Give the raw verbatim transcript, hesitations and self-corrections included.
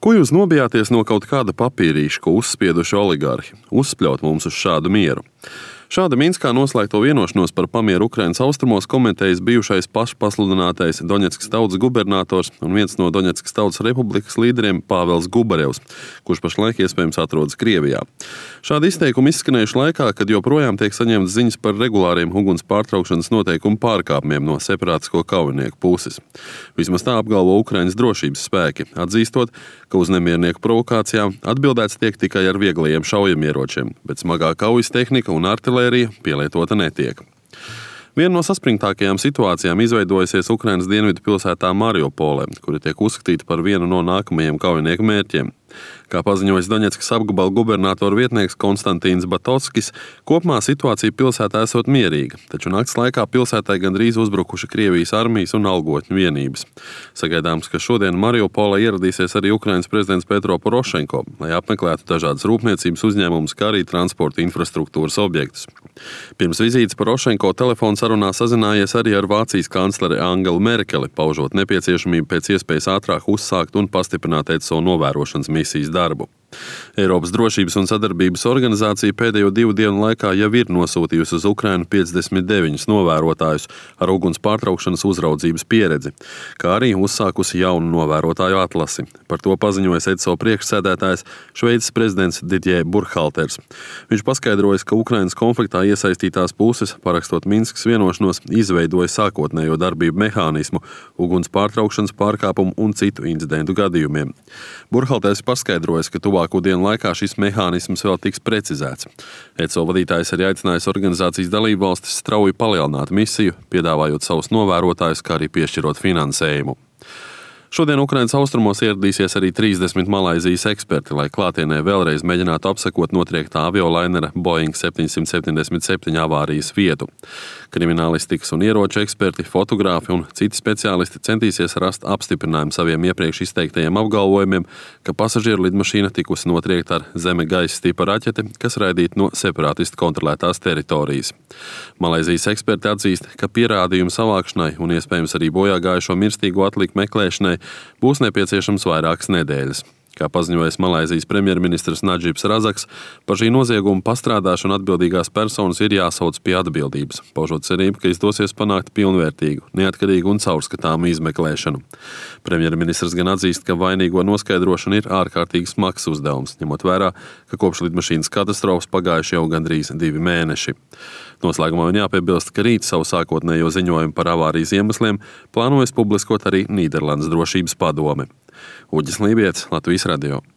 Ko jūs nobijāties no kaut kāda papīrīša, ko uzspieduši oligarhi, uzspļaut mums uz šādu mieru? Šāda Minskā noslēgto vienošanos par pamieru Ukrainas austrumos komentējis bijušais pašpasludinātais Doņetskas tautas gubernators un viens no Doņetskas tautas republikas līderiem Pāvels Gubarevs, kurš pašlaik iespējams atrodas Krievijā. Šādi izteikumi izskanējuši laikā, kad joprojām tiek saņemtas ziņas par regulāriem uguns pārtraukšanas noteikumu pārkāpumiem no separātisko kaujinieku puses. Vismaz tā apgalvo Ukrainas drošības spēki, atzīstot, ka uz nemiernieku provokācijām atbildēts tiek tikai ar vieglajiem šaujamieročiem, bet smagā kaujas tehnika un artilērija pielietota netiek. Viena no saspringtākajām situācijām izveidojusies Ukrainas dienvidu pilsētā Mariupolē, kura tiek uzskatīta par vienu no nākamajiem kaujinieku mērķiem. Kā paziņojis Doņetskas apgabala gubernatora vietnieks Konstantīns Batotskis, kopumā situācija pilsētā esot mierīga, taču nakts laikā pilsētai gandrīz uzbrukuši Krievijas armijas un algotņu vienības. Sagaidāms, ka šodien Mariupolē ieradīsies arī Ukrainas prezidents Petro Porošenko, lai apmeklētu dažādas rūpniecības uzņēmumus, kā arī transporta infrastruktūras objektus. Pirms vizītes Porošenko telefonu sarunā sazinājies arī ar Vācijas kancleri Angelu Merkeli, paužot nepieciešamību pēc iespējas ātrāk uzsākt un pastiprināt ECO novērošanas misijas darbu. Eiropas drošības un sadarbības organizācija pēdējo divu dienu laikā jau ir nosūtījusi uz Ukrainu piecdesmit deviņus novērotājus ar uguns pārtraukšanas uzraudzības pieredzi, kā arī uzsākusi jaunu novērotāju atlasi. Par to paziņojas ECO priekšsēdētājs Šveices prezidents Didjē Burkhalters. Viņš paskaidrojas, ka Ukrainas konfliktā iesaistītās puses, parakstot Minskas vienošanos, izveidoja sākotnējo darbību mehānismu uguns pārtraukšanas pārkāpumu un citu incidentu gadījumiem. Burkhalters paskaidrojas, ka tuvāko dienu laikā šis mehānisms vēl tiks precizēts. ECO vadītājs arī aicinājis organizācijas dalībvalstis strauji palielināt misiju, piedāvājot savus novērotājus, kā arī piešķirot finansējumu. Šodien Ukrainas austrumos ieradīsies arī trīsdesmit Malaizijas eksperti, lai klātienē vēlreiz mēģinātu apsekot notriektā aviolainera Boeing septiņsimt septiņdesmit septiņi avārijas vietu. Kriminālistikas un ieroču eksperti, fotogrāfi un citi speciālisti centīsies rast apstiprinājumu saviem iepriekš izteiktajiem apgalvojumiem, ka pasažieru lidmašīna tikusi notriekta ar zeme gaisa tipa raķeti, kas raidīta no separātistu kontrolētās teritorijas. Malaizijas eksperti atzīst, ka pierādījumu savākšanai un iespējams arī bojāgājušo mirstīgo atliku meklēšanai būs nepieciešams vairākas nedēļas. Kā paziņojis Malaizijas premjerministrs Nadžibs Razaks, par šī nozieguma pastrādāšanu atbildīgās personas ir jāsauc pie atbildības, paužot cerību, ka izdosies panākt pilnvērtīgu, neatkarīgu un caurskatāmu izmeklēšanu. Premjerministrs gan atzīst, ka vainīgo noskaidrošana ir ārkārtīgi smags uzdevums, ņemot vērā, ka kopš lidmašīnas katastrofas pagājuši jau gandrīz divi mēneši. Noslēgumā viņa jāpiebilst, ka rīt savu sākotnējo ziņojumu par avārijas iemesliem plānojas publiskot arī Nīderlandes drošības padome. Uģis Lībijets, Latvijas radio.